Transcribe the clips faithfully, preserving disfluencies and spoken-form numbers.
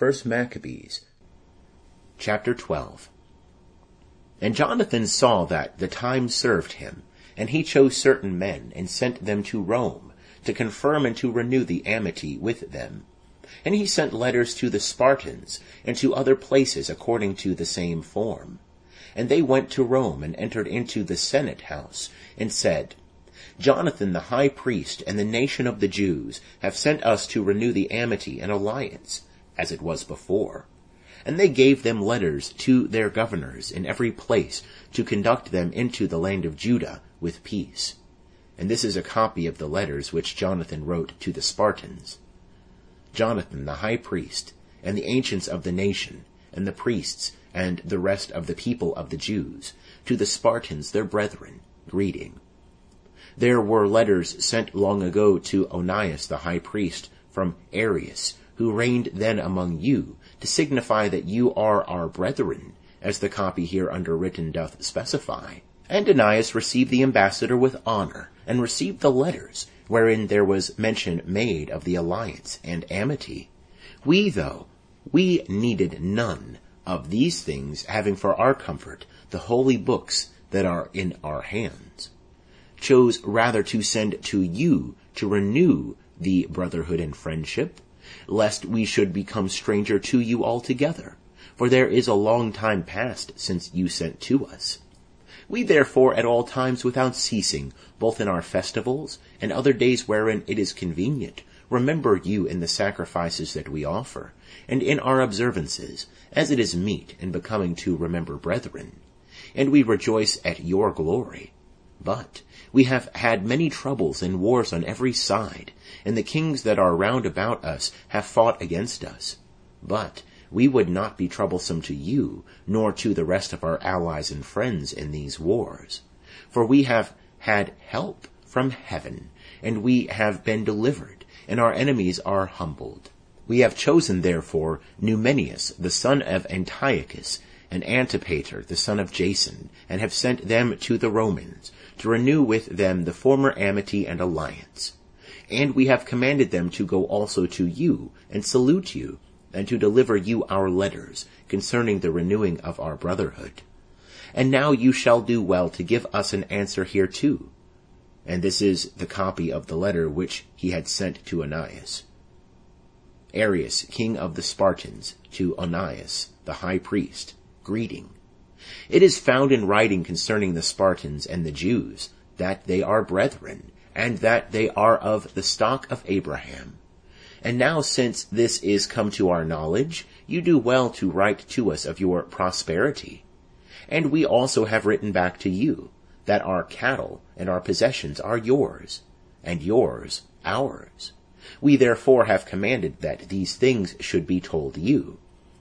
First Maccabees, chapter twelve. And Jonathan saw that the time served him, and he chose certain men, and sent them to Rome, to confirm and to renew the amity with them. And he sent letters to the Spartans, and to other places according to the same form. And they went to Rome, and entered into the Senate house, and said, Jonathan the high priest, and the nation of the Jews, have sent us to renew the amity and alliance, as it was before. And they gave them letters to their governors in every place, to conduct them into the land of Judah with peace. And this is a copy of the letters which Jonathan wrote to the Spartans. Jonathan the high priest, and the ancients of the nation, and the priests, and the rest of the people of the Jews, to the Spartans their brethren, greeting. There were letters sent long ago to Onias the high priest from Arius, who reigned then among you, to signify that you are our brethren, as the copy here underwritten doth specify. And Onias received the ambassador with honor, and received the letters, wherein there was mention made of the alliance and amity. We, though, we needed none of these things, having for our comfort the holy books that are in our hands, chose rather to send to you to renew the brotherhood and friendship, lest we should become stranger to you altogether, for there is a long time past since you sent to us. We therefore at all times without ceasing, both in our festivals and other days wherein it is convenient, remember you in the sacrifices that we offer, and in our observances, as it is meet and becoming to remember brethren. And we rejoice at your glory. But we have had many troubles and wars on every side, and the kings that are round about us have fought against us. But we would not be troublesome to you, nor to the rest of our allies and friends in these wars. For we have had help from heaven, and we have been delivered, and our enemies are humbled. We have chosen therefore Numenius, the son of Antiochus, and Antipater, the son of Jason, and have sent them to the Romans, to renew with them the former amity and alliance. And we have commanded them to go also to you, and salute you, and to deliver you our letters concerning the renewing of our brotherhood. And now you shall do well to give us an answer hereto. And this is the copy of the letter which he had sent to Onias. Arius, king of the Spartans, to Onias, the high priest, greeting. It is found in writing concerning the Spartans and the Jews, that they are brethren, and that they are of the stock of Abraham. And now since this is come to our knowledge, you do well to write to us of your prosperity. And we also have written back to you, that our cattle and our possessions are yours, and yours ours. We therefore have commanded that these things should be told you.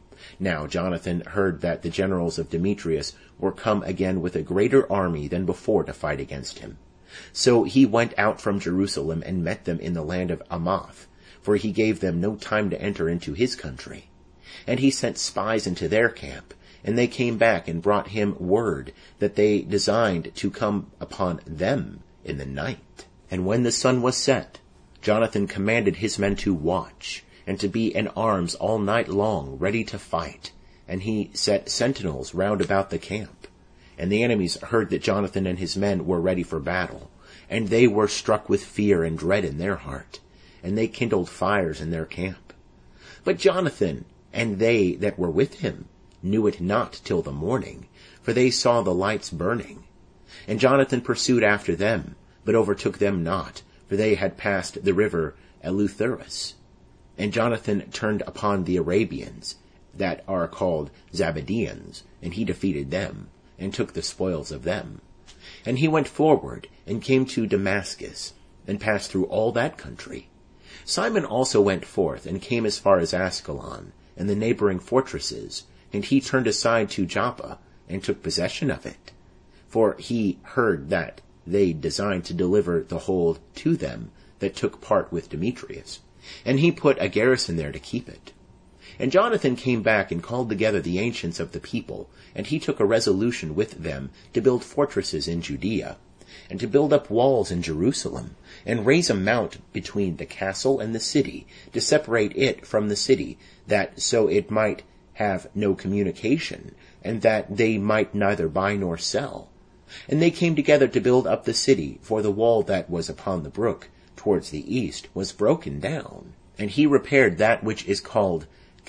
Now Jonathan heard that the generals of Demetrius were come again with a greater army than before to fight against him. So he went out from Jerusalem and met them in the land of Amath, for he gave them no time to enter into his country. And he sent spies into their camp, and they came back and brought him word that they designed to come upon them in the night. And when the sun was set, Jonathan commanded his men to watch, and to be in arms all night long, ready to fight. And he set sentinels round about the camp. And the enemies heard that Jonathan and his men were ready for battle, and they were struck with fear and dread in their heart, and they kindled fires in their camp. But Jonathan and they that were with him knew it not till the morning, for they saw the lights burning. And Jonathan pursued after them, but overtook them not, for they had passed the river Eleutherus. And Jonathan turned upon the Arabians, that are called Zabadians, and he defeated them, and took the spoils of them. And he went forward, and came to Damascus, and passed through all that country. Simon also went forth, and came as far as Ascalon, and the neighboring fortresses, and he turned aside to Joppa, and took possession of it. For he heard that they designed to deliver the hold to them that took part with Demetrius, and he put a garrison there to keep it. And Jonathan came back and called together the ancients of the people, and he took a resolution with them to build fortresses in Judea, and to build up walls in Jerusalem, and raise a mount between the castle and the city, to separate it from the city, that so it might have no communication, and that they might neither buy nor sell. And they came together to build up the city, for the wall that was upon the brook, towards the east, was broken down. And he repaired that which is called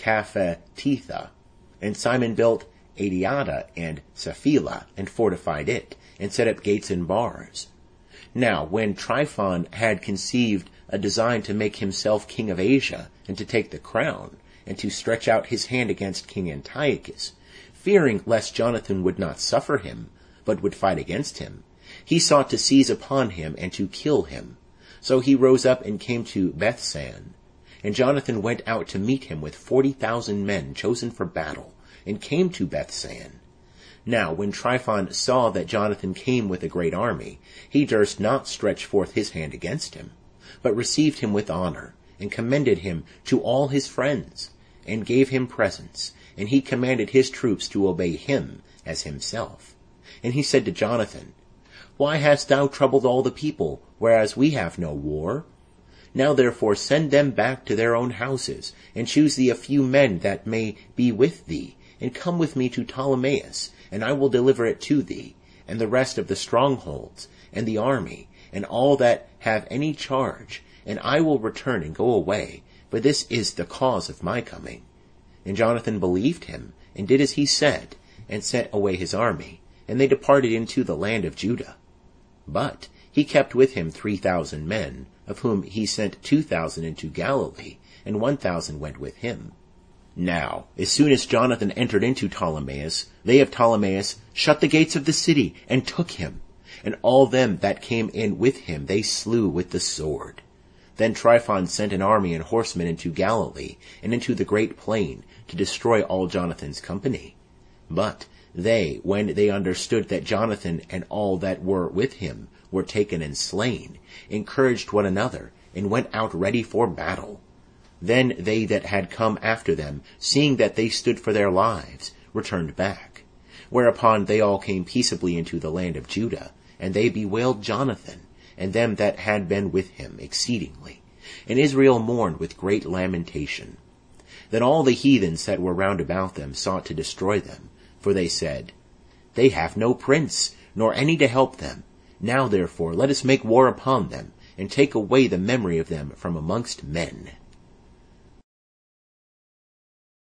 Caphetetha. And Simon built Adiada and Sapphila, and fortified it, and set up gates and bars. Now, when Tryphon had conceived a design to make himself king of Asia, and to take the crown, and to stretch out his hand against King Antiochus, fearing lest Jonathan would not suffer him, but would fight against him, he sought to seize upon him and to kill him. So he rose up and came to Bethsan. And Jonathan went out to meet him with forty thousand men chosen for battle, and came to Bethsan. Now when Tryphon saw that Jonathan came with a great army, he durst not stretch forth his hand against him, but received him with honor, and commended him to all his friends, and gave him presents, and he commanded his troops to obey him as himself. And he said to Jonathan, Why hast thou troubled all the people, whereas we have no war? Now therefore send them back to their own houses, and choose thee a few men that may be with thee, and come with me to Ptolemais, and I will deliver it to thee, and the rest of the strongholds, and the army, and all that have any charge, and I will return and go away, for this is the cause of my coming. And Jonathan believed him, and did as he said, and sent away his army, and they departed into the land of Judah. But he kept with him three thousand men, of whom he sent two thousand into Galilee, and one thousand went with him. Now, as soon as Jonathan entered into Ptolemais, they of Ptolemais shut the gates of the city, and took him, and all them that came in with him they slew with the sword. Then Tryphon sent an army and horsemen into Galilee, and into the great plain, to destroy all Jonathan's company. But they, when they understood that Jonathan and all that were with him were taken and slain, encouraged one another, and went out ready for battle. Then they that had come after them, seeing that they stood for their lives, returned back. Whereupon they all came peaceably into the land of Judah, and they bewailed Jonathan, and them that had been with him exceedingly. And Israel mourned with great lamentation. Then all the heathens that were round about them sought to destroy them, for they said, They have no prince, nor any to help them. Now therefore let us make war upon them, and take away the memory of them from amongst men.